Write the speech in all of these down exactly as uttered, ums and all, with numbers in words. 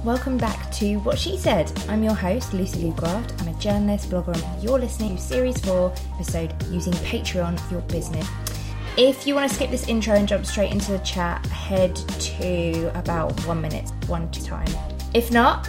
welcome back to What She Said. I'm your host, Lucy Lugraft. I'm a journalist, blogger, and you're listening to Series four, episode Using Patreon for Your Business. If you want to skip this intro and jump straight into the chat, head to about one minute, one time. If not,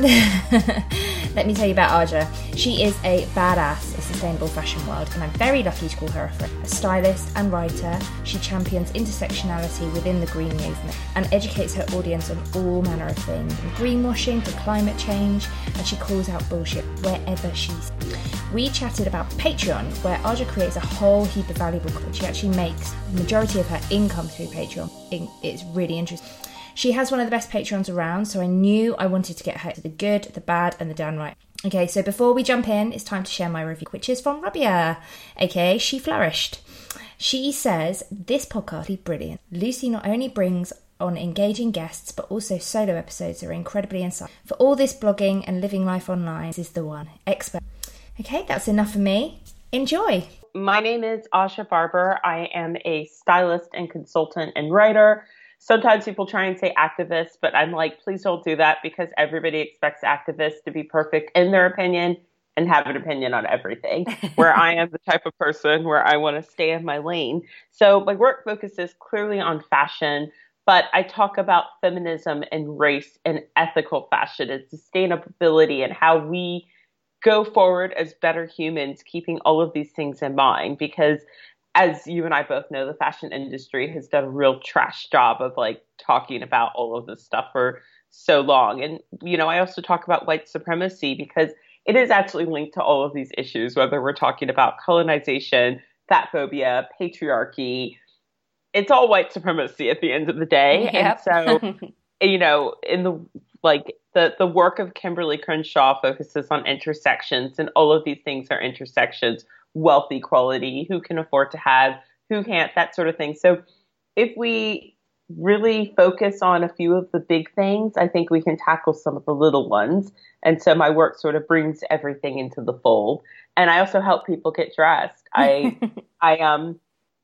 let me tell you about Aja. She is a badass in sustainable fashion world, and I'm very lucky to call her a friend. A stylist and writer, she champions intersectionality within the green movement and educates her audience on all manner of things, from greenwashing to climate change, and she calls out bullshit wherever she's. We chatted about Patreon, where Aja creates a whole heap of valuable content. She actually makes the majority of her income through Patreon. It's really interesting. She has one of the best Patreons around, so I knew I wanted to get her to the good, the bad, and the downright. Okay, so before we jump in, it's time to share my review, which is from Rabia, aka She Flourished. She says, this podcast is brilliant. Lucy not only brings on engaging guests, but also solo episodes that are incredibly insightful. For all this blogging and living life online, this is the one. Expert. Okay, that's enough for me. Enjoy. My name is Asha Barber. I am a stylist and consultant and writer. Sometimes people try and say activist, but I'm like, please don't do that, because everybody expects activists to be perfect in their opinion and have an opinion on everything, where I am the type of person where I want to stay in my lane. So my work focuses clearly on fashion, but I talk about feminism and race and ethical fashion and sustainability and how we go forward as better humans, keeping all of these things in mind, because as you and I both know, the fashion industry has done a real trash job of like talking about all of this stuff for so long. And, you know, I also talk about white supremacy because it is actually linked to all of these issues, whether we're talking about colonization, fat phobia, patriarchy. It's all white supremacy at the end of the day. Yep. And so, you know, in the like the, the work of Kimberly Crenshaw focuses on intersections, and all of these things are intersections. Wealth equality, who can afford to have, who can't, that sort of thing. So if we really focus on a few of the big things, I think we can tackle some of the little ones. And so my work sort of brings everything into the fold. And I also help people get dressed. I I um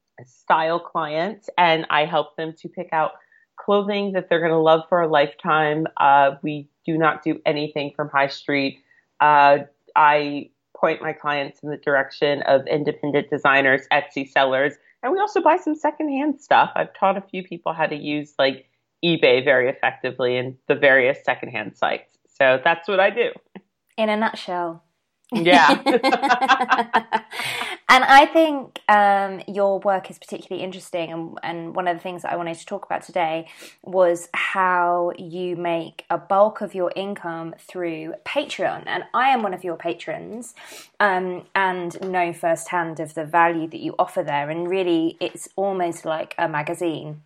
style clients, and I help them to pick out clothing that they're going to love for a lifetime. Uh, we do not do anything from high street. Uh, I point my clients in the direction of independent designers, Etsy sellers, and we also buy some secondhand stuff. I've taught a few people how to use like eBay very effectively and the various secondhand sites. So that's what I do. In a nutshell. Yeah. And I think um, your work is particularly interesting, and, and one of the things that I wanted to talk about today was how you make a bulk of your income through Patreon. And I am one of your patrons, um, and know firsthand of the value that you offer there, and really it's almost like a magazine.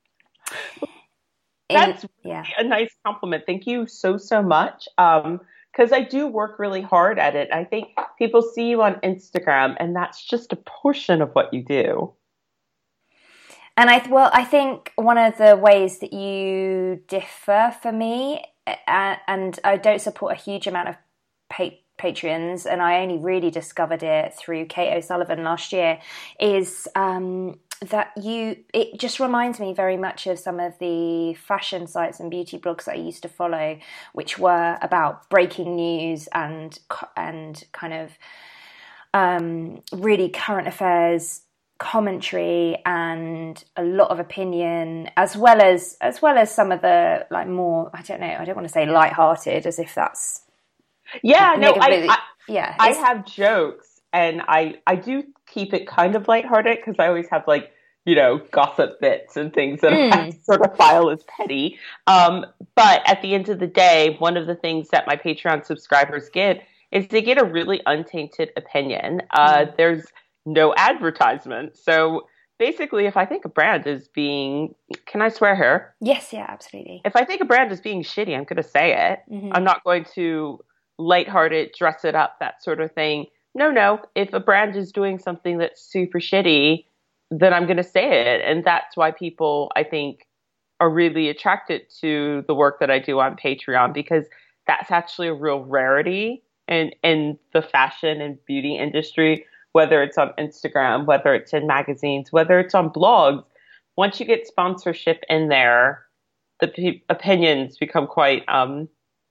That's In, yeah. a nice compliment. Thank you so, so much. Um, Because I do work really hard at it. I think people see you on Instagram, and that's just a portion of what you do. And I, well, I think one of the ways that you differ for me, uh, and I don't support a huge amount of pa- Patreons, and I only really discovered it through Kate O'Sullivan last year, is um, that you, it just reminds me very much of some of the fashion sites and beauty blogs that I used to follow, which were about breaking news and and kind of um, really current affairs commentary and a lot of opinion, as well as as well as some of the like more, I don't know, I don't want to say lighthearted, as if that's yeah no I, I yeah I have jokes, and I I do keep it kind of lighthearted because I always have like, you know, gossip bits and things that mm. I sort of file as petty. Um, but at the end of the day, one of the things that my Patreon subscribers get is they get a really untainted opinion. Uh, mm. There's no advertisement. So basically, if I think a brand is being, can I swear here? Yes, yeah, absolutely. If I think a brand is being shitty, I'm going to say it. Mm-hmm. I'm not going to lighthearted, dress it up, that sort of thing. No, no. If a brand is doing something that's super shitty, then I'm going to say it. And that's why people, I think, are really attracted to the work that I do on Patreon, because that's actually a real rarity in, in the fashion and beauty industry, whether it's on Instagram, whether it's in magazines, whether it's on blogs. Once you get sponsorship in there, the p- opinions become quite um,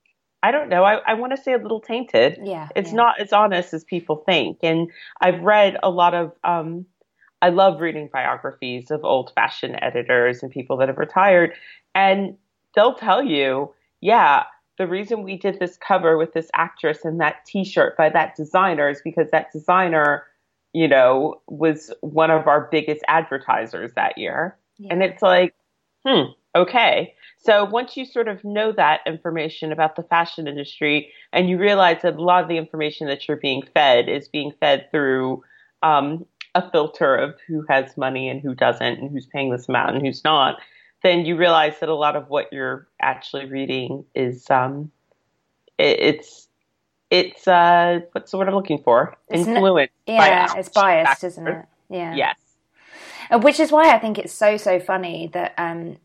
I don't know, I, I want to say a little tainted. Yeah. It's yeah. not as honest as people think. And I've read a lot of, um, I love reading biographies of old fashion editors and people that have retired. And they'll tell you, yeah, the reason we did this cover with this actress and that t-shirt by that designer is because that designer, you know, was one of our biggest advertisers that year. Yeah. And it's like, hmm, okay. So once you sort of know that information about the fashion industry and you realize that a lot of the information that you're being fed is being fed through um, a filter of who has money and who doesn't and who's paying this amount and who's not, then you realize that a lot of what you're actually reading is um, it, it's it's uh, what's the word I'm looking for? It's Influenced. N- yeah, by it's biased, factors. Isn't it? Yeah. Yes. Which is why I think it's so so funny that um,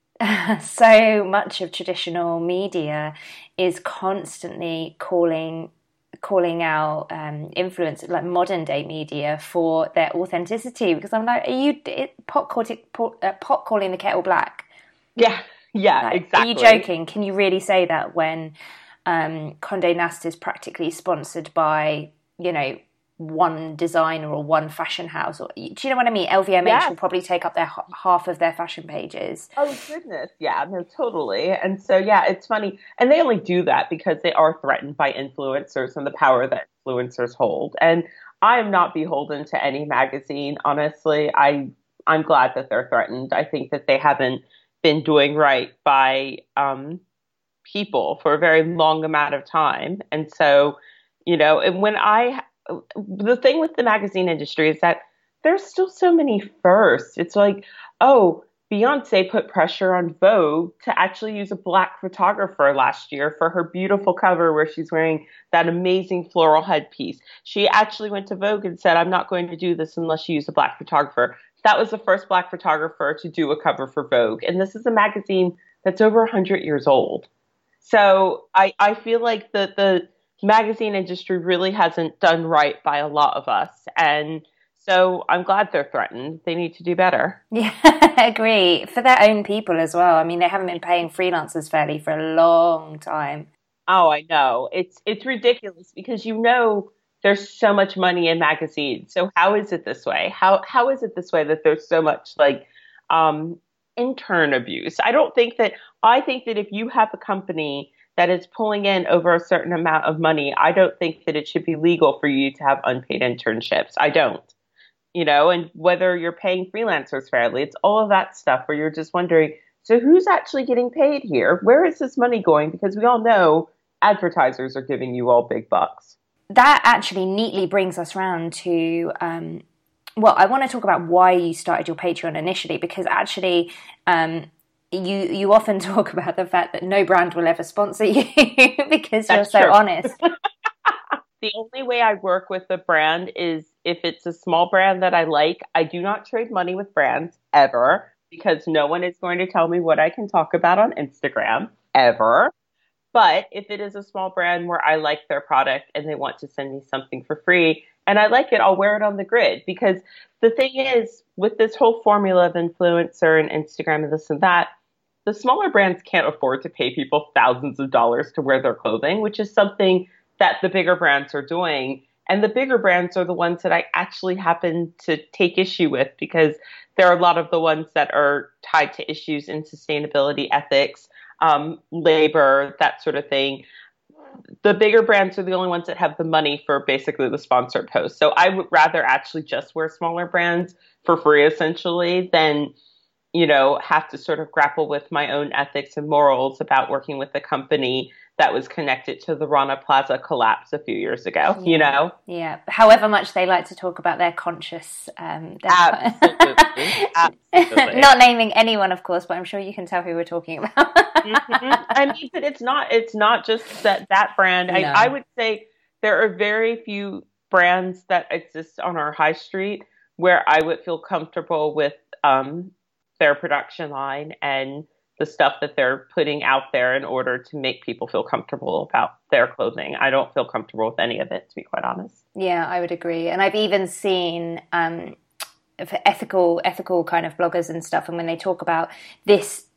so much of traditional media is constantly calling calling out um, influence, like modern day media, for their authenticity. Because I'm like, are you it, pot, pot, uh, pot calling the kettle black? Yeah, yeah, like, exactly. Are you joking? Can you really say that when um, Condé Nast is practically sponsored by, you know, one designer or one fashion house? Or, do you know what I mean? L V M H yes. will probably take up their half of their fashion pages. Oh goodness, yeah, no, totally. And so yeah, it's funny, and they only do that because they are threatened by influencers and the power that influencers hold. And I am not beholden to any magazine, honestly. I I'm glad that they're threatened. I think that they haven't been doing right by um, people for a very long amount of time. And so, you know, and when I the thing with the magazine industry is that there's still so many firsts. It's like, oh, Beyonce put pressure on Vogue to actually use a black photographer last year for her beautiful cover where she's wearing that amazing floral headpiece. She actually went to Vogue and said, I'm not going to do this unless you use a black photographer. That was the first black photographer to do a cover for Vogue. And this is a magazine that's over one hundred years old. So I, I feel like the, the magazine industry really hasn't done right by a lot of us. And so I'm glad they're threatened. They need to do better. Yeah, I agree. For their own people as well. I mean, they haven't been paying freelancers fairly for a long time. Oh, I know. It's it's ridiculous because, you know, there's so much money in magazines. So how is it this way? How how is it this way that there's so much like um, intern abuse? I don't think that I think that if you have a company that is pulling in over a certain amount of money, I don't think that it should be legal for you to have unpaid internships. I don't. You know, and whether you're paying freelancers fairly, it's all of that stuff where you're just wondering, so who's actually getting paid here? Where is this money going? Because we all know advertisers are giving you all big bucks. That actually neatly brings us round to, um, well, I want to talk about why you started your Patreon initially, because actually um, you you often talk about the fact that no brand will ever sponsor you because That's you're so true. honest. The only way I work with a brand is if it's a small brand that I like. I do not trade money with brands ever because no one is going to tell me what I can talk about on Instagram ever. But if it is a small brand where I like their product and they want to send me something for free and I like it, I'll wear it on the grid. Because the thing is, with this whole formula of influencer and Instagram and this and that, the smaller brands can't afford to pay people thousands of dollars to wear their clothing, which is something that the bigger brands are doing. And the bigger brands are the ones that I actually happen to take issue with because there are a lot of the ones that are tied to issues in sustainability, ethics, um, labor, that sort of thing. The bigger brands are the only ones that have the money for basically the sponsored posts. So I would rather actually just wear smaller brands for free, essentially, than, you know, have to sort of grapple with my own ethics and morals about working with a company that was connected to the Rana Plaza collapse a few years ago, yeah. you know? Yeah. However much they like to talk about their conscious... Um, their Absolutely. Absolutely. Not naming anyone, of course, but I'm sure you can tell who we're talking about. mm-hmm. I mean, but it's not, it's not just that, that brand. No. I, I would say there are very few brands that exist on our high street where I would feel comfortable with um, their production line and the stuff that they're putting out there in order to make people feel comfortable about their clothing. I don't feel comfortable with any of it, to be quite honest. Yeah, I would agree. And I've even seen um, for ethical, ethical kind of bloggers and stuff, and when they talk about this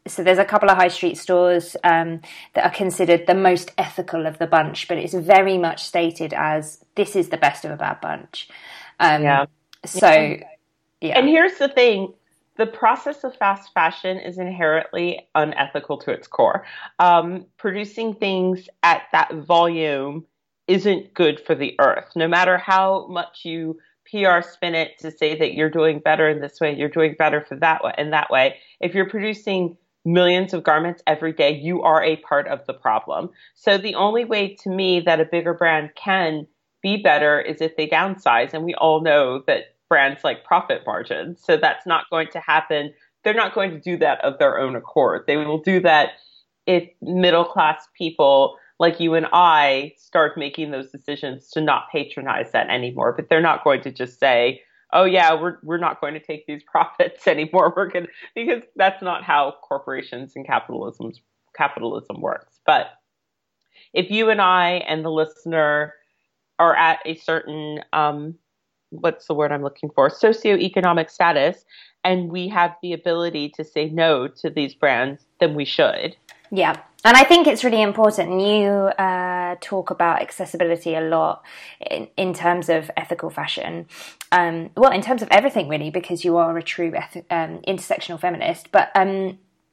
so there's a couple of high street stores um, that are considered the most ethical of the bunch, but it's very much stated as this is the best of a bad bunch. Um, yeah. So, yeah. And here's the thing. The process of fast fashion is inherently unethical to its core. Um, producing things at that volume isn't good for the earth. No matter how much you P R spin it to say that you're doing better in this way, you're doing better for that way, in that way. If you're producing millions of garments every day, you are a part of the problem. So the only way to me that a bigger brand can be better is if they downsize. And we all know that brands like profit margins. So that's not going to happen. They're not going to do that of their own accord. They will do that if middle class people like you and I start making those decisions to not patronize that anymore. But they're not going to just say, oh yeah, we're we're not going to take these profits anymore. We're going to, because that's not how corporations and capitalism capitalism works. But if you and I and the listener are at a certain um what's the word I'm looking for? Socioeconomic status, and we have the ability to say no to these brands, then we should. Yeah. And I think it's really important. And you uh, talk about accessibility a lot in, in terms of ethical fashion. Um, well, in terms of everything, really, because you are a true eth- um, intersectional feminist. But um,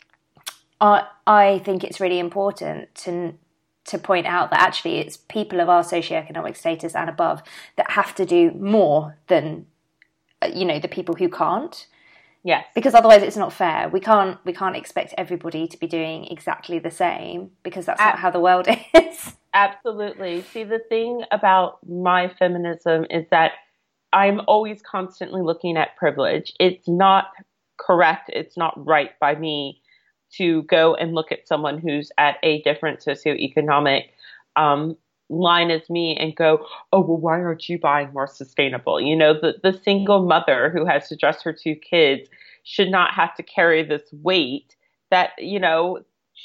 I, I think it's really important to to point out that actually it's people of our socioeconomic status and above that have to do more than, you know, the people who can't. Yes. Because otherwise it's not fair. We can't we can't expect everybody to be doing exactly the same, because that's not Ab- how the world is. Absolutely. See, the thing about my feminism is that I'm always constantly looking at privilege. It's not correct. It's not right by me to go and look at someone who's at a different socioeconomic um, line as me and go, oh, well, why aren't you buying more sustainable? You know, the, the single mother who has to dress her two kids should not have to carry this weight that, you know,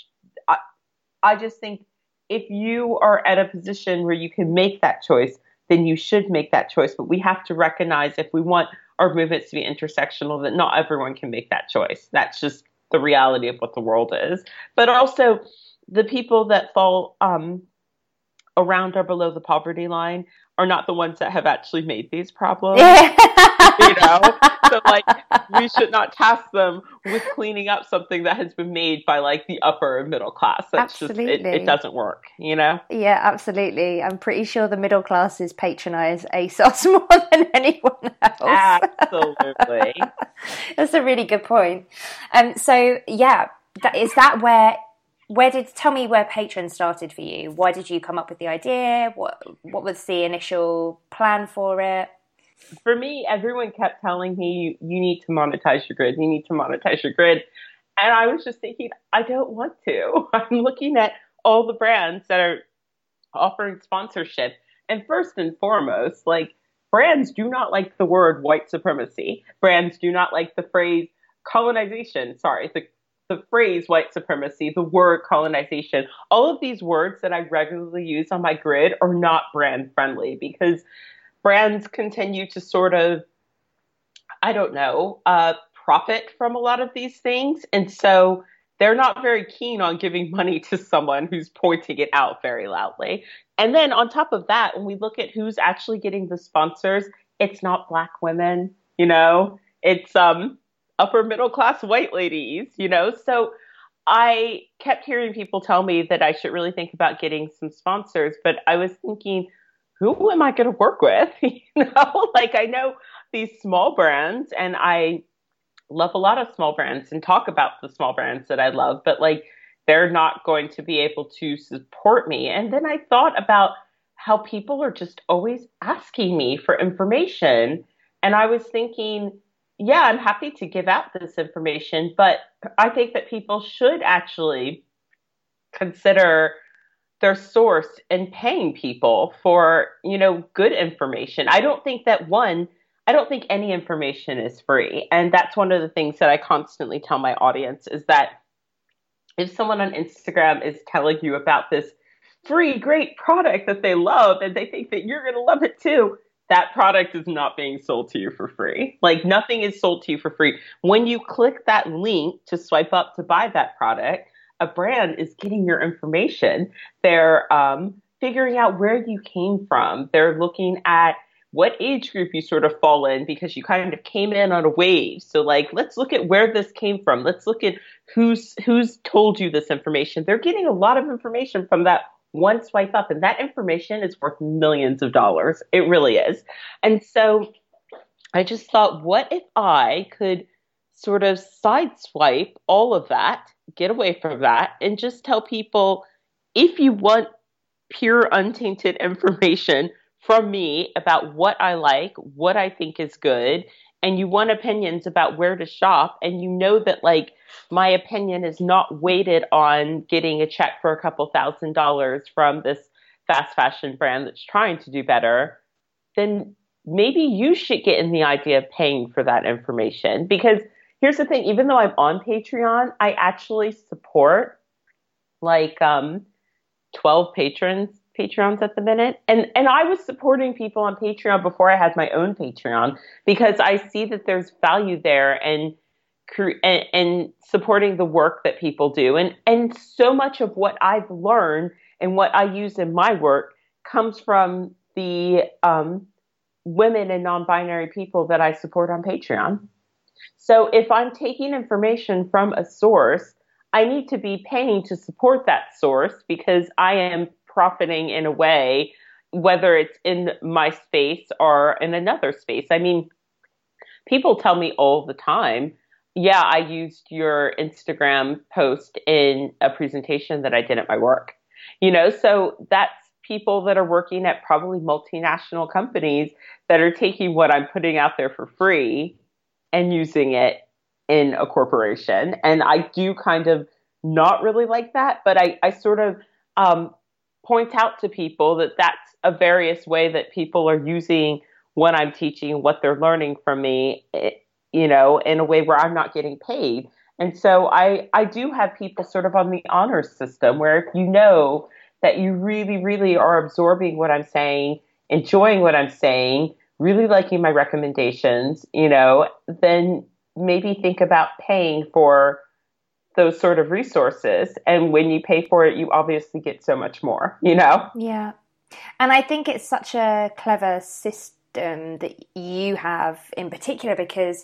I, I just think if you are at a position where you can make that choice, then you should make that choice. But we have to recognize, if we want our movements to be intersectional, that not everyone can make that choice. That's just the reality of what the world is. But also the people that fall um, around or below the poverty line are not the ones that have actually made these problems. You know, so like we should not task them with cleaning up something that has been made by like the upper middle class. That's absolutely. just, it, it doesn't work, you know? Yeah, absolutely. I'm pretty sure the middle classes patronize ASOS more than anyone else. Absolutely. That's a really good point. Um, so yeah, that, is that where, where did, tell me where Patreon started for you? Why did you come up with the idea? What, what was the initial plan for it? For me, everyone kept telling me, you need to monetize your grid. You need to monetize your grid. And I was just thinking, I don't want to. I'm looking at all the brands that are offering sponsorship. And first and foremost, like, brands do not like the word white supremacy. Brands do not like the phrase colonization. Sorry, the, the phrase white supremacy, the word colonization. All of these words that I regularly use on my grid are not brand friendly, because brands continue to sort of, I don't know, uh, profit from a lot of these things. And so they're not very keen on giving money to someone who's pointing it out very loudly. And then on top of that, when we look at who's actually getting the sponsors, it's not Black women, you know, it's um, upper middle class white ladies, you know. So I kept hearing people tell me that I should really think about getting some sponsors, but I was thinking, who am I going to work with? You know, like I know these small brands and I love a lot of small brands and talk about the small brands that I love, but like they're not going to be able to support me. And then I thought about how people are just always asking me for information. And I was thinking, yeah, I'm happy to give out this information, but I think that people should actually consider their source and paying people for, you know, good information. I don't think that one, I don't think any information is free. And that's one of the things that I constantly tell my audience is that if someone on Instagram is telling you about this free, great product that they love and they think that you're going to love it too, that product is not being sold to you for free. Like nothing is sold to you for free. When you click that link to swipe up to buy that product, a brand is getting your information. They're um, figuring out where you came from. They're looking at what age group you sort of fall in because you kind of came in on a wave. So like, let's look at where this came from. Let's look at who's who's told you this information. They're getting a lot of information from that one swipe up, and that information is worth millions of dollars. It really is. And so I just thought, what if I could sort of sideswipe all of that, get away from that, and just tell people, if you want pure untainted information from me about what I like, what I think is good, and you want opinions about where to shop, and you know that like my opinion is not weighted on getting a check for a couple thousand dollars from this fast fashion brand that's trying to do better, then maybe you should get in the idea of paying for that information. Because here's the thing, even though I'm on Patreon, I actually support like um, twelve patrons Patreons at the minute. And and I was supporting people on Patreon before I had my own Patreon because I see that there's value there and and, and supporting the work that people do. And and so much of what I've learned and what I use in my work comes from the um, women and non-binary people that I support on Patreon. So if I'm taking information from a source, I need to be paying to support that source because I am profiting in a way, whether it's in my space or in another space. I mean, people tell me all the time, yeah, I used your Instagram post in a presentation that I did at my work. You know, so that's people that are working at probably multinational companies that are taking what I'm putting out there for free and using it in a corporation. And I do kind of not really like that, but I, I sort of, um, point out to people that that's a various way that people are using what I'm teaching, what they're learning from me, you know, in a way where I'm not getting paid. And so I, I do have people sort of on the honor system where if you know that you really, really are absorbing what I'm saying, enjoying what I'm saying, really liking my recommendations, you know, then maybe think about paying for those sort of resources. And when you pay for it, you obviously get so much more, you know? Yeah. And I think it's such a clever system that you have in particular, because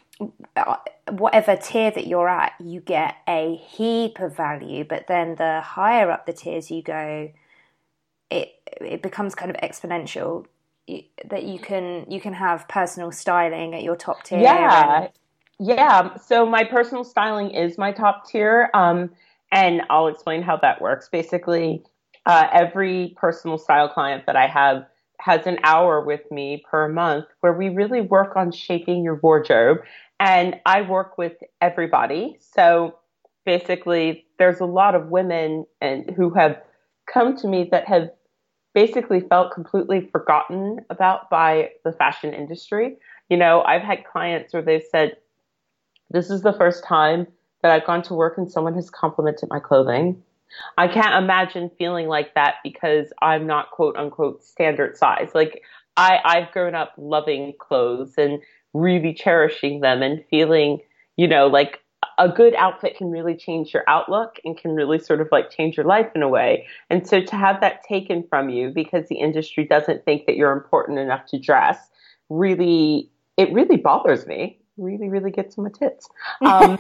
whatever tier that you're at, you get a heap of value, but then the higher up the tiers you go, it it becomes kind of exponential. That you can you can have personal styling at your top tier. Yeah. And Yeah, so my personal styling is my top tier, um, and I'll explain how that works. Basically, uh, every personal style client that I have has an hour with me per month where we really work on shaping your wardrobe, and I work with everybody. So basically, there's a lot of women and who have come to me that have basically felt completely forgotten about by the fashion industry. You know, I've had clients where they've said, this is the first time that I've gone to work and someone has complimented my clothing. I can't imagine feeling like that because I'm not quote unquote standard size. Like I, I've grown up loving clothes and really cherishing them and feeling, you know, like a good outfit can really change your outlook and can really sort of like change your life in a way. And so to have that taken from you because the industry doesn't think that you're important enough to dress, really, it really bothers me. Really, really gets my tits. Um,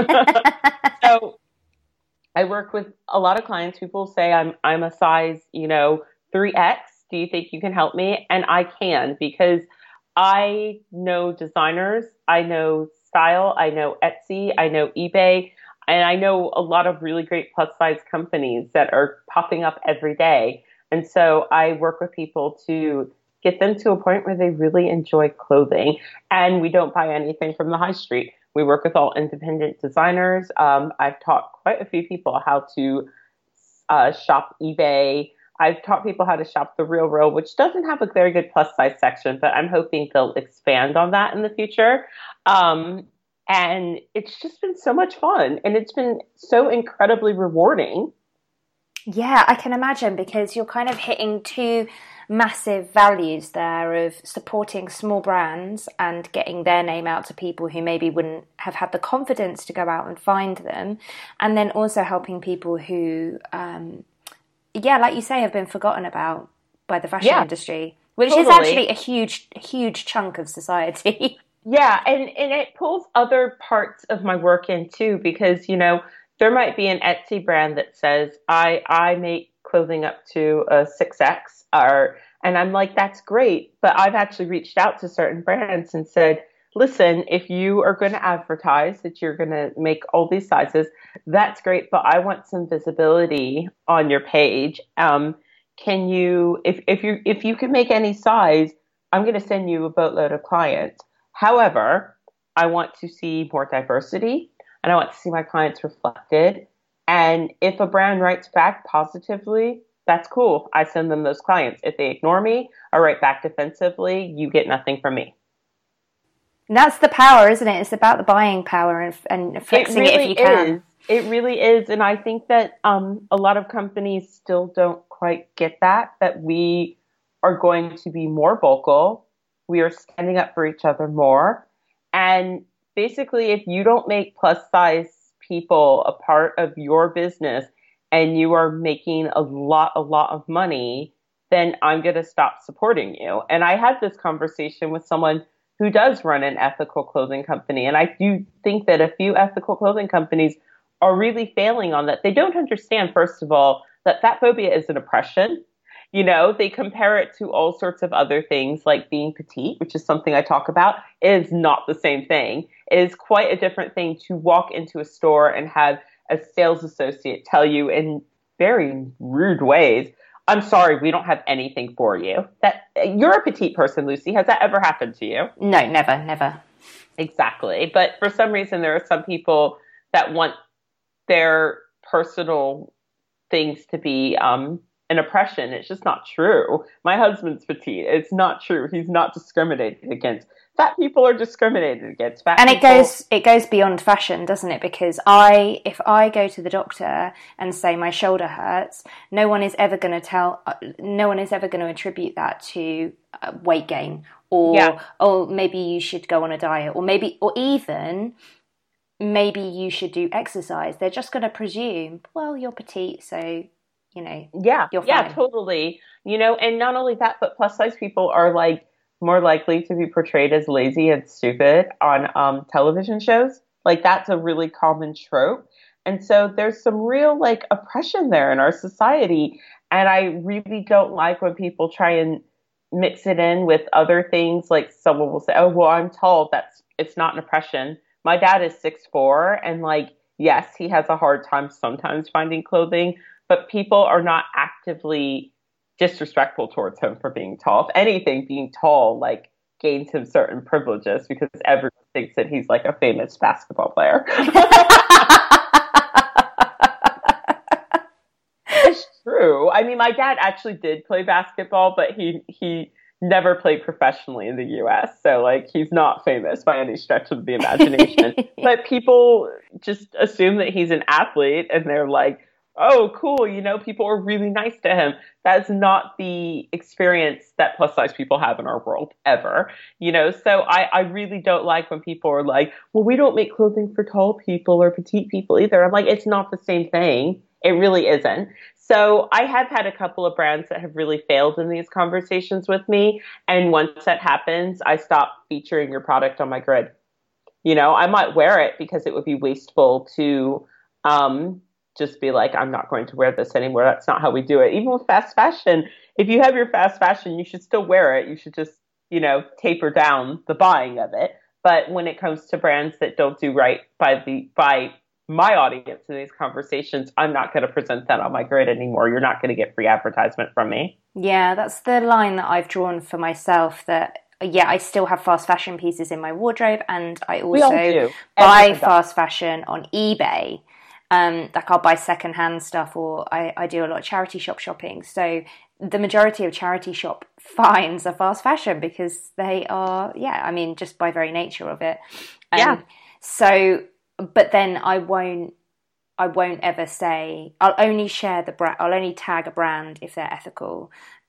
so I work with a lot of clients. People say I'm I'm a size, you know, three X. Do you think you can help me? And I can, because I know designers, I know style, I know Etsy, I know eBay, and I know a lot of really great plus size companies that are popping up every day. And so I work with people to get them to a point where they really enjoy clothing. And we don't buy anything from the high street. We work with all independent designers. Um, I've taught quite a few people how to uh, shop eBay. I've taught people how to shop The Real Real, which doesn't have a very good plus size section, but I'm hoping they'll expand on that in the future. Um, and it's just been so much fun. And it's been so incredibly rewarding. Yeah, I can imagine, because you're kind of hitting two massive values there of supporting small brands and getting their name out to people who maybe wouldn't have had the confidence to go out and find them, and then also helping people who, um, yeah, like you say, have been forgotten about by the fashion yeah, industry, which totally. is actually a huge, huge chunk of society. Yeah, and, and it pulls other parts of my work in too, because, you know, there might be an Etsy brand that says, I, I make clothing up to a six X, or, and I'm like, that's great. But I've actually reached out to certain brands and said, listen, if you are going to advertise that you're going to make all these sizes, that's great, but I want some visibility on your page. Um, can you, if, if you, if you can make any size, I'm going to send you a boatload of clients. However, I want to see more diversity, and I want to see my clients reflected. And if a brand writes back positively, that's cool. I send them those clients. If they ignore me or write back defensively, you get nothing from me. And that's the power, isn't it? It's about the buying power and, and flexing it, really it if you can. Is. It really is. And I think that um, a lot of companies still don't quite get that, that we are going to be more vocal. We are standing up for each other more. And basically, if you don't make plus size people a part of your business and you are making a lot, a lot of money, then I'm going to stop supporting you. And I had this conversation with someone who does run an ethical clothing company. And I do think that a few ethical clothing companies are really failing on that. They don't understand, first of all, that fat phobia is an oppression. You know, they compare it to all sorts of other things like being petite, which is something I talk about. It is not the same thing. It is quite a different thing to walk into a store and have a sales associate tell you in very rude ways, I'm sorry, we don't have anything for you. That you're a petite person, Lucy. Has that ever happened to you? No, never, never. Exactly. But for some reason, there are some people that want their personal things to be um, an oppression. It's just not true. My husband's petite. It's not true. He's not discriminated against. Fat people are discriminated against. Fat and people... it goes it goes beyond fashion, doesn't it? Because I, if I go to the doctor and say my shoulder hurts, no one is ever going to tell. No one is ever going to attribute that to uh, weight gain, or yeah. or maybe you should go on a diet, or maybe, or even maybe you should do exercise. They're just going to presume, well, you're petite, so you know, yeah, you're fine. Yeah, totally. You know, and not only that, but plus size people are like more likely to be portrayed as lazy and stupid on um, television shows. Like that's a really common trope. And so there's some real like oppression there in our society. And I really don't like when people try and mix it in with other things. Like someone will say, oh, well, I'm tall. That's, it's not an oppression. My dad is six foot four and like, yes, he has a hard time sometimes finding clothing, but people are not actively disrespectful towards him for being tall. If anything, being tall like gains him certain privileges because everyone thinks that he's like a famous basketball player. It's true. I mean, my dad actually did play basketball, but he he never played professionally in the U S. So like he's not famous by any stretch of the imagination. But people just assume that he's an athlete and they're like, oh, cool, you know, people are really nice to him. That's not the experience that plus size people have in our world ever, you know? So I, I really don't like when people are like, well, we don't make clothing for tall people or petite people either. I'm like, it's not the same thing. It really isn't. So I have had a couple of brands that have really failed in these conversations with me. And once that happens, I stop featuring your product on my grid. You know, I might wear it because it would be wasteful to, um, just be like, I'm not going to wear this anymore. That's not how we do it. Even with fast fashion, if you have your fast fashion, you should still wear it. You should just, you know, taper down the buying of it. But when it comes to brands that don't do right by the by my audience in these conversations, I'm not going to present that on my grid anymore. You're not going to get free advertisement from me. Yeah, that's the line that I've drawn for myself, that yeah, I still have fast fashion pieces in my wardrobe, and I also buy fast fashion on eBay. Um, like I'll buy secondhand stuff, or I, I do a lot of charity shop shopping. So the majority of charity shop finds are fast fashion because they are, yeah, I mean, just by very nature of it. Um, yeah. So, but then I won't, I won't ever say, I'll only share the brand, I'll only tag a brand if they're ethical.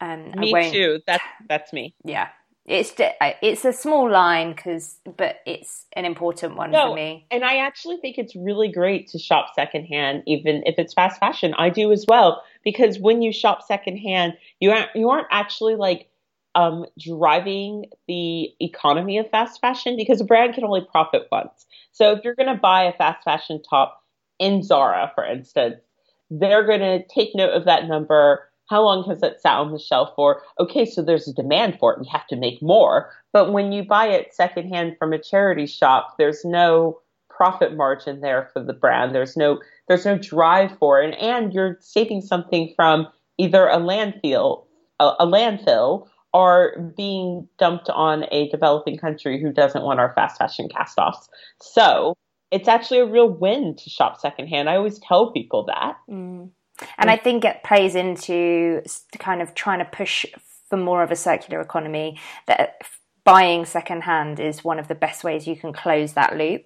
Um, I Me won't, too. That's that's me. Yeah, it's it's a small line, because but it's an important one for No, me. and I actually think it's really great to shop secondhand, even if it's fast fashion. I do as well, because when you shop secondhand, you aren't you aren't actually like um, driving the economy of fast fashion, because a brand can only profit once. So if you're going to buy a fast fashion top in Zara, for instance, they're going to take note of that number. How long has it sat on the shelf for? Okay, so there's a demand for it. We have to make more. But when you buy it secondhand from a charity shop, there's no profit margin there for the brand. There's no there's no drive for it, and you're saving something from either a landfill, a, a landfill, or being dumped on a developing country who doesn't want our fast fashion cast-offs. So it's actually a real win to shop secondhand. I always tell people that. Mm. And I think it plays into kind of trying to push for more of a circular economy, that buying secondhand is one of the best ways you can close that loop.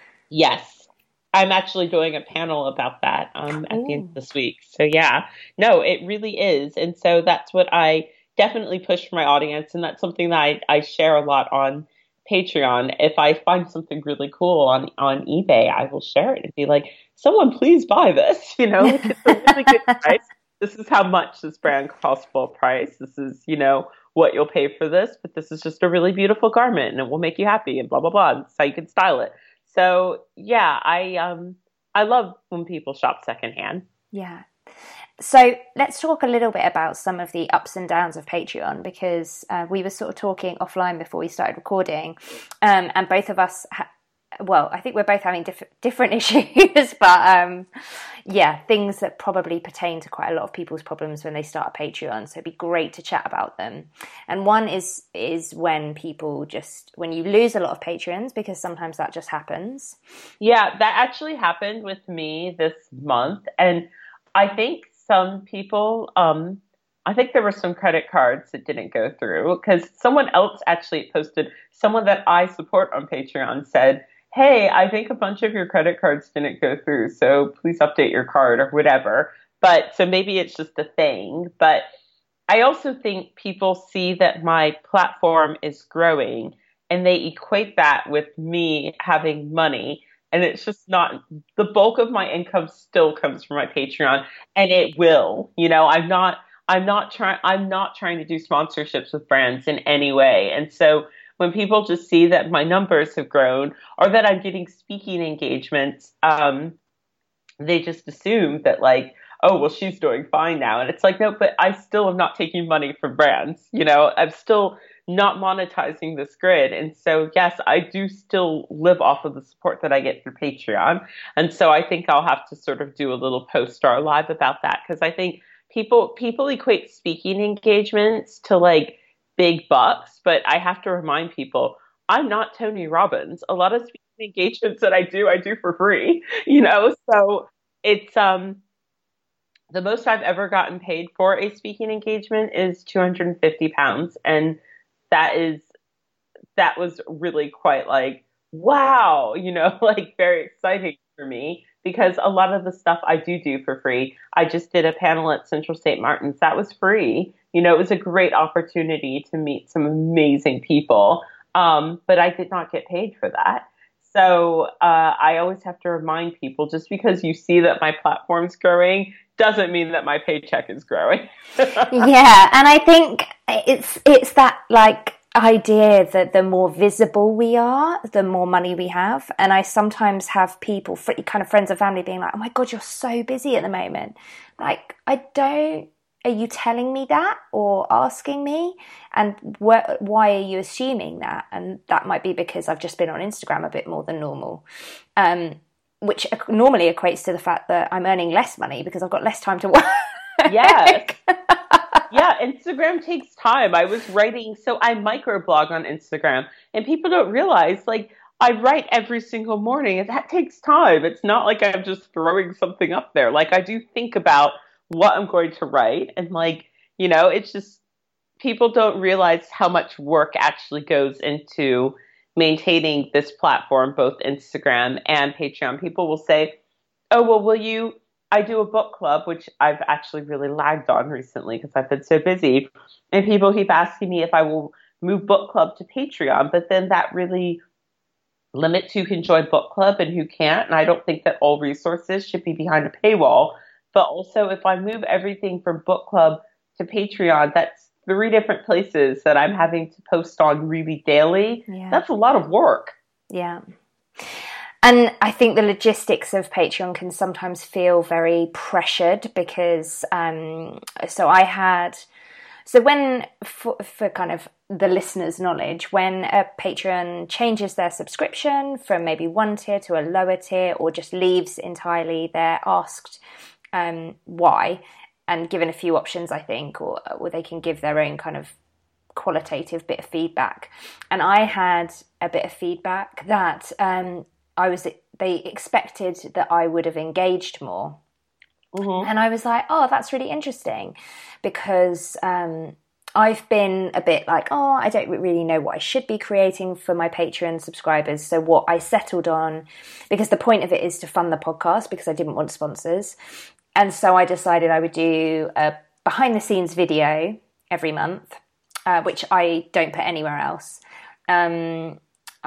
Yes. I'm actually doing a panel about that um, at Ooh. the end of this week. So yeah, no, it really is. And so that's what I definitely push for my audience. And that's something that I, I share a lot on Patreon. If I find something really cool on, on eBay, I will share it and be like, someone please buy this. You know, like, it's a really good price. This is how much this brand costs full price. This is, you know, what you'll pay for this, but this is just a really beautiful garment and it will make you happy and blah, blah, blah. That's how you can style it. So yeah, I, um, I love when people shop secondhand. Yeah. So let's talk a little bit about some of the ups and downs of Patreon, because uh, we were sort of talking offline before we started recording, um, and both of us, ha- well, I think we're both having diff- different issues, but um, yeah, things that probably pertain to quite a lot of people's problems when they start a Patreon. So it'd be great to chat about them. And one is is when people just, when you lose a lot of patrons, because sometimes that just happens. Yeah, that actually happened with me this month, and I think some people, um, I think there were some credit cards that didn't go through, because someone else actually posted, someone that I support on Patreon said, hey, I think a bunch of your credit cards didn't go through, so please update your card or whatever. But so maybe it's just a thing. But I also think people see that my platform is growing and they equate that with me having money. And it's just not, the bulk of my income still comes from my Patreon, and it will, you know, I'm not, I'm not trying, I'm not trying to do sponsorships with brands in any way. And so when people just see that my numbers have grown or that I'm getting speaking engagements, um, they just assume that like, oh, well, she's doing fine now. And it's like, no, but I still am not taking money from brands. You know, I'm still not monetizing this grid. And so, yes, I do still live off of the support that I get through Patreon. And so I think I'll have to sort of do a little post-star live about that, because I think people people equate speaking engagements to like big bucks. But I have to remind people, I'm not Tony Robbins. A lot of speaking engagements that I do, I do for free, you know? So it's, um, the most I've ever gotten paid for a speaking engagement is two hundred fifty pounds. And that is, that was really quite like, wow, you know, like very exciting for me, because a lot of the stuff I do do for free. I just did a panel at Central Saint Martin's. That was free. You know, it was a great opportunity to meet some amazing people. Um, but I did not get paid for that. So uh, I always have to remind people, just because you see that my platform's growing doesn't mean that my paycheck is growing. Yeah, and I think it's it's that like idea that the more visible we are, the more money we have. And I sometimes have people, kind of friends and family, being like, "Oh my God, you're so busy at the moment." Like, I don't. Are you telling me that or asking me? And wh- why are you assuming that? And that might be because I've just been on Instagram a bit more than normal. Um, which normally equates to the fact that I'm earning less money because I've got less time to work. Yes. Yeah, Instagram takes time. I was writing, so I microblog on Instagram, and people don't realize, like, I write every single morning, and that takes time. It's not like I'm just throwing something up there. Like, I do think about what I'm going to write, and, like, you know, it's just, people don't realize how much work actually goes into maintaining this platform, both Instagram and Patreon. People will say, oh, well, will you I do a book club, which I've actually really lagged on recently because I've been so busy. And people keep asking me if I will move book club to Patreon, but then that really limits who can join book club and who can't. And I don't think that all resources should be behind a paywall. But also, if I move everything from book club to Patreon, that's three different places that I'm having to post on really daily. Yeah. That's a lot of work. Yeah. And I think the logistics of Patreon can sometimes feel very pressured because, um, so I had, so when, for, for kind of the listener's knowledge, when a Patreon changes their subscription from maybe one tier to a lower tier or just leaves entirely, they're asked um, why, and given a few options, I think, or, or they can give their own kind of qualitative bit of feedback. And I had a bit of feedback that um, I was, they expected that I would have engaged more. Mm-hmm. And I was like, oh, that's really interesting because um, I've been a bit like, oh, I don't really know what I should be creating for my Patreon subscribers. So what I settled on, because the point of it is to fund the podcast because I didn't want sponsors. And so I decided I would do a behind the scenes video every month, uh, which I don't put anywhere else. Um,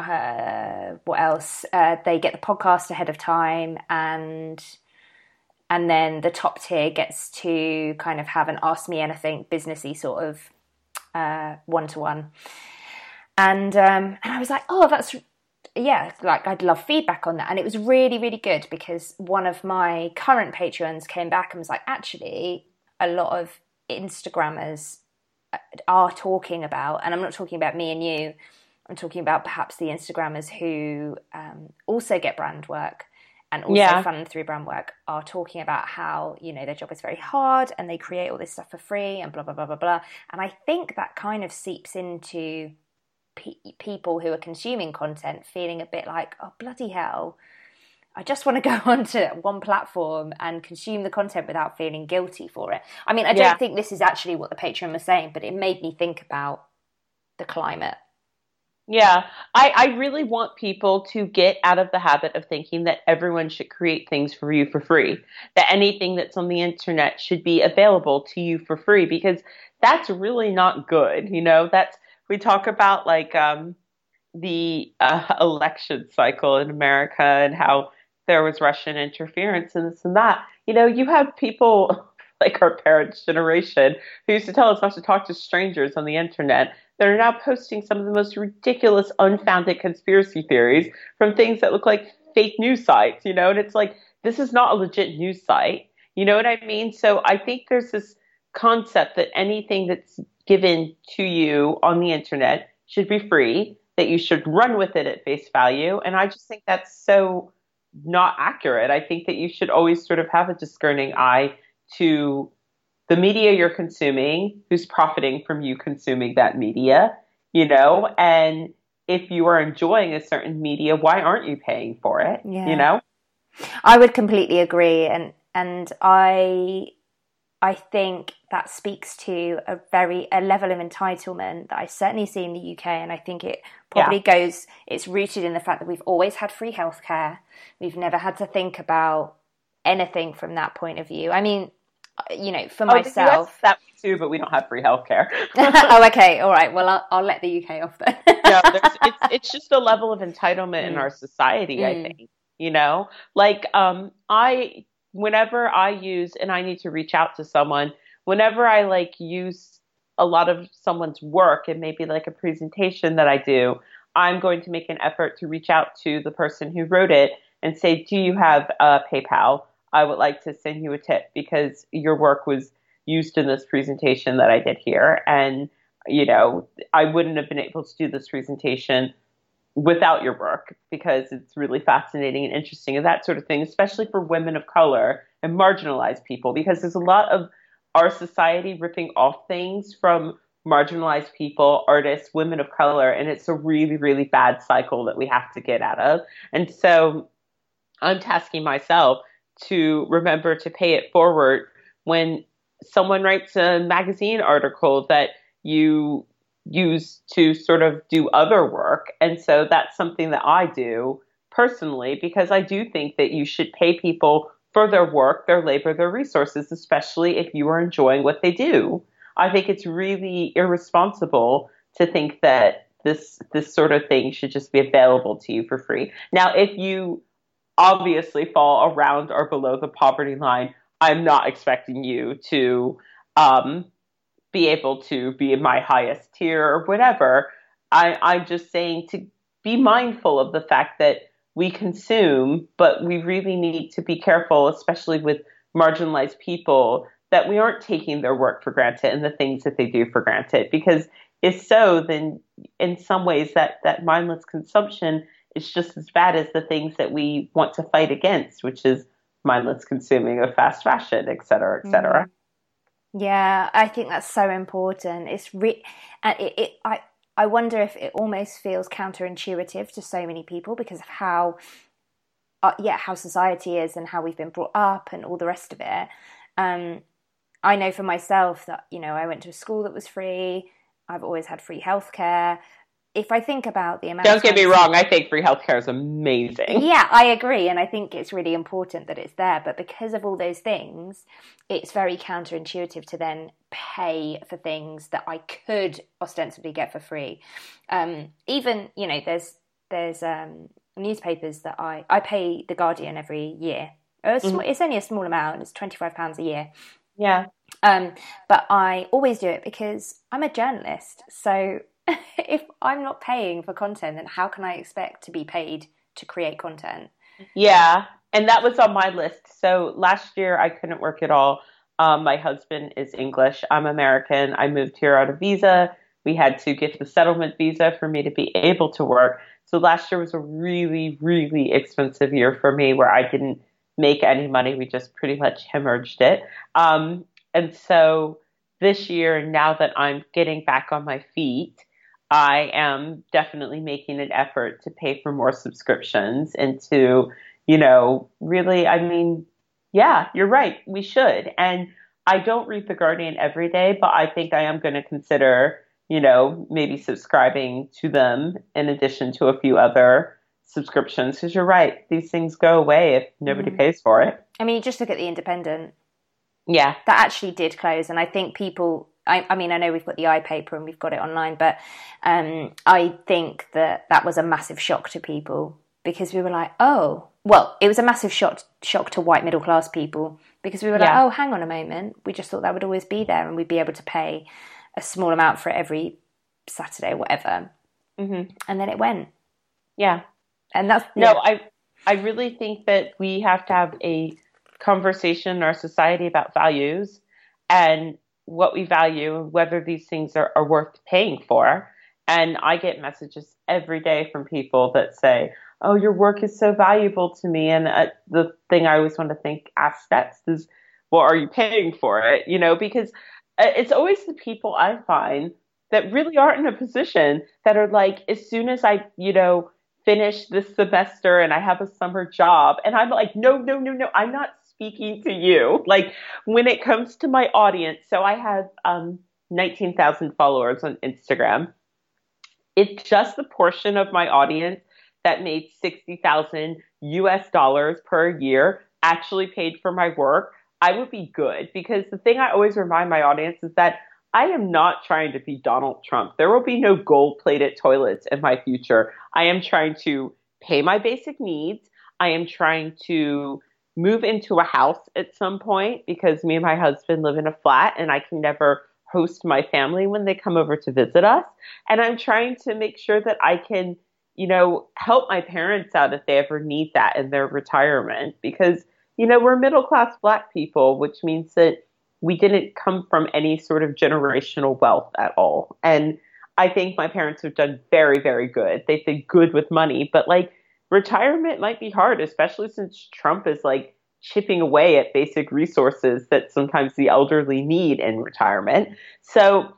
uh, what else? Uh, they get the podcast ahead of time, and and then the top tier gets to kind of have an Ask Me Anything businessy sort of uh, one-to-one. And um, and I was like, oh, that's, yeah, like I'd love feedback on that. And it was really, really good because one of my current patrons came back and was like, actually, a lot of Instagrammers are talking about, and I'm not talking about me and you, I'm talking about perhaps the Instagrammers who um, also get brand work and also yeah. fund through brand work, are talking about how, you know, their job is very hard and they create all this stuff for free and blah, blah, blah, blah, blah. And I think that kind of seeps into pe- people who are consuming content feeling a bit like, oh, bloody hell, I just want to go onto one platform and consume the content without feeling guilty for it. I mean, I don't yeah. think this is actually what the Patreon was saying, but it made me think about the climate. Yeah, I, I really want people to get out of the habit of thinking that everyone should create things for you for free, that anything that's on the internet should be available to you for free, because that's really not good. You know, that's, we talk about like um, the uh, election cycle in America and how there was Russian interference and this and that. You know, you have people like our parents' generation who used to tell us not to talk to strangers on the internet. They're now posting some of the most ridiculous, unfounded conspiracy theories from things that look like fake news sites, you know, and it's like, this is not a legit news site. You know what I mean? So I think there's this concept that anything that's given to you on the internet should be free, that you should run with it at face value. And I just think that's so not accurate. I think that you should always sort of have a discerning eye to the media you're consuming, who's profiting from you consuming that media, you know, and if you are enjoying a certain media, why aren't you paying for it? Yeah. You know? I would completely agree. And, and I, I think that speaks to a very, a level of entitlement that I certainly see in the U K. And I think it probably yeah. goes, it's rooted in the fact that we've always had free healthcare. We've never had to think about anything from that point of view. I mean, you know, for oh, myself, the U S that too, but we don't have free healthcare. Oh, okay, all right. Well, I'll, I'll let the U K off then. No, there's, it's it's just a level of entitlement mm. in our society. Mm. I think, you know, like um, I whenever I use and I need to reach out to someone, whenever I like use a lot of someone's work and maybe like a presentation that I do, I'm going to make an effort to reach out to the person who wrote it and say, do you have uh, PayPal? I would like to send you a tip because your work was used in this presentation that I did here. And, you know, I wouldn't have been able to do this presentation without your work because it's really fascinating and interesting and that sort of thing, especially for women of color and marginalized people, because there's a lot of our society ripping off things from marginalized people, artists, women of color. And it's a really, really bad cycle that we have to get out of. And so I'm tasking myself to remember to pay it forward when someone writes a magazine article that you use to sort of do other work. And so that's something that I do personally, because I do think that you should pay people for their work, their labor, their resources, especially if you are enjoying what they do. I think it's really irresponsible to think that this this sort of thing should just be available to you for free. Now, if you obviously fall around or below the poverty line, I'm not expecting you to um, be able to be in my highest tier or whatever. I, I'm just saying to be mindful of the fact that we consume, but we really need to be careful, especially with marginalized people, that we aren't taking their work for granted and the things that they do for granted. Because if so, then in some ways that, that mindless consumption is just as bad as the things that we want to fight against, which is mindless consuming of fast fashion, et cetera, et cetera. Mm. Yeah, I think that's so important. It's re- and it, it I I wonder if it almost feels counterintuitive to so many people because of how uh, yeah how society is and how we've been brought up and all the rest of it. Um, I know for myself that, you know, I went to a school that was free. I've always had free healthcare. If I think about the amount Don't of get me times- wrong, I think free healthcare is amazing. Yeah, I agree. And I think it's really important that it's there. But because of all those things, it's very counterintuitive to then pay for things that I could ostensibly get for free. Um, even, you know, there's there's um, newspapers that I, I pay The Guardian every year. It's, mm-hmm. it's only a small amount. It's twenty-five pounds a year. Yeah. Um, but I always do it because I'm a journalist. So if I'm not paying for content, then how can I expect to be paid to create content? Yeah. And that was on my list. So last year I couldn't work at all. Um, my husband is English. I'm American. I moved here on a visa. We had to get the settlement visa for me to be able to work. So last year was a really, really expensive year for me where I didn't make any money. We just pretty much hemorrhaged it. Um, and so this year, now that I'm getting back on my feet, I am definitely making an effort to pay for more subscriptions and to, you know, really, I mean, yeah, you're right. We should. And I don't read The Guardian every day, but I think I am going to consider, you know, maybe subscribing to them in addition to a few other subscriptions. Because you're right. These things go away if nobody mm. pays for it. I mean, you just look at The Independent. Yeah. That actually did close. And I think people, I, I mean, I know we've got the iPaper and we've got it online, but um, I think that that was a massive shock to people because we were like, oh, well, it was a massive shock, shock to white middle class people because we were yeah. like, oh, hang on a moment. We just thought that would always be there and we'd be able to pay a small amount for it every Saturday or whatever. Mm-hmm. And then it went. Yeah. And that's... No, yeah. I I really think that we have to have a conversation in our society about values and what we value and whether these things are, are worth paying for. And I get messages every day from people that say, oh, your work is so valuable to me. And uh, the thing I always want to think, ask next is, well, are you paying for it? You know, because it's always the people I find that really aren't in a position that are like, as soon as I, you know, finish this semester and I have a summer job. And I'm like, no, no, no, no, I'm not speaking to you. Like when it comes to my audience, so I have um, nineteen thousand followers on Instagram. It's just the portion of my audience that made sixty thousand U S dollars per year actually paid for my work. I would be good because the thing I always remind my audience is that I am not trying to be Donald Trump. There will be no gold-plated toilets in my future. I am trying to pay my basic needs. I am trying to move into a house at some point because me and my husband live in a flat and I can never host my family when they come over to visit us. And I'm trying to make sure that I can, you know, help my parents out if they ever need that in their retirement because, you know, we're middle-class Black people, which means that we didn't come from any sort of generational wealth at all. And I think my parents have done very, very good. They've been good with money, but like retirement might be hard, especially since Trump is like chipping away at basic resources that sometimes the elderly need in retirement. So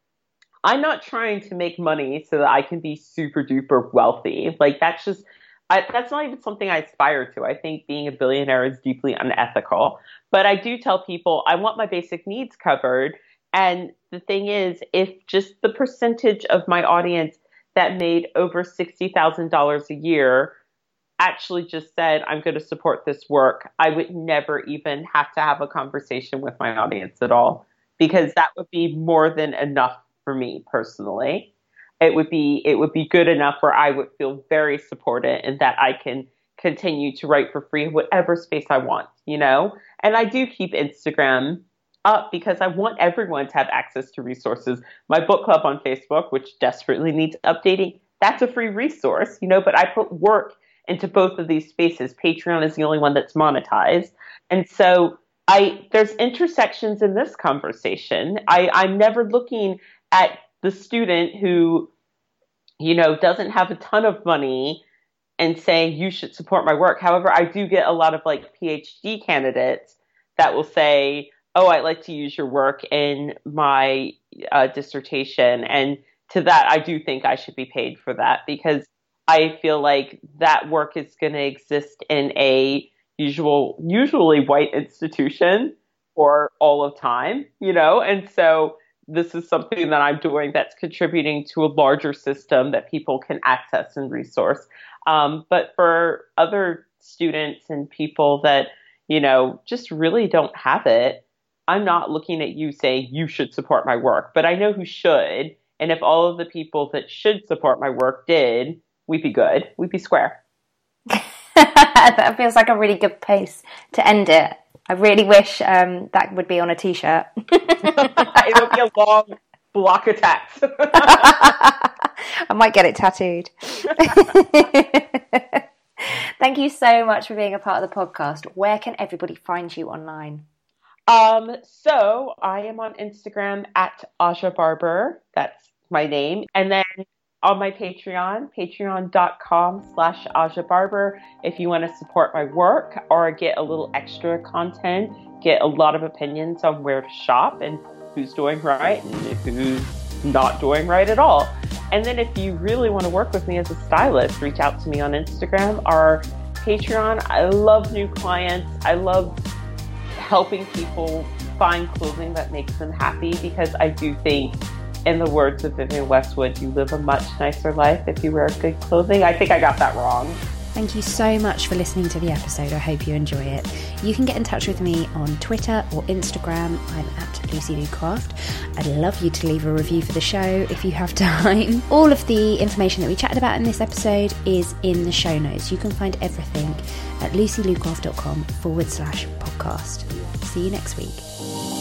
I'm not trying to make money so that I can be super duper wealthy. Like that's just, I, that's not even something I aspire to. I think being a billionaire is deeply unethical. But I do tell people I want my basic needs covered. And the thing is, if just the percentage of my audience that made over sixty thousand dollars a year actually just said, I'm going to support this work, I would never even have to have a conversation with my audience at all, because that would be more than enough for me personally. It would be, it would be good enough where I would feel very supported and that I can continue to write for free in whatever space I want, you know? And I do keep Instagram up because I want everyone to have access to resources. My book club on Facebook, which desperately needs updating, that's a free resource, you know, but I put work into both of these spaces. Patreon is the only one that's monetized. And so I, there's intersections in this conversation. I, I'm never looking at the student who, you know, doesn't have a ton of money and saying you should support my work. However, I do get a lot of like PhD candidates that will say, oh, I'd like to use your work in my uh, dissertation. And to that, I do think I should be paid for that, because I feel like that work is going to exist in a usual, usually white institution for all of time, you know? And so this is something that I'm doing that's contributing to a larger system that people can access and resource. Um, but for other students and people that, you know, just really don't have it, I'm not looking at you saying you should support my work, but I know who should. And if all of the people that should support my work did, we'd be good. We'd be square. That feels like a really good place to end it. I really wish um, that would be on a t-shirt. It'll be a long block of text. I might get it tattooed. Thank you so much for being a part of the podcast. Where can everybody find you online? Um, so I am on Instagram at Aja Barber. That's my name. And then on my Patreon, patreon.com slash Aja Barber. If you want to support my work or get a little extra content, get a lot of opinions on where to shop and who's doing right and who's not doing right at all. And then if you really want to work with me as a stylist, reach out to me on Instagram or Patreon. I love new clients. I love helping people find clothing that makes them happy, because I do think, in the words of Vivienne Westwood, you live a much nicer life if you wear good clothing. I think I got that wrong. Thank you so much for listening to the episode. I hope you enjoy it. You can get in touch with me on Twitter or Instagram. I'm at Lucy Lou Craft. I'd love you to leave a review for the show if you have time. All of the information that we chatted about in this episode is in the show notes. You can find everything at lucyloucraft.com forward slash podcast. See you next week.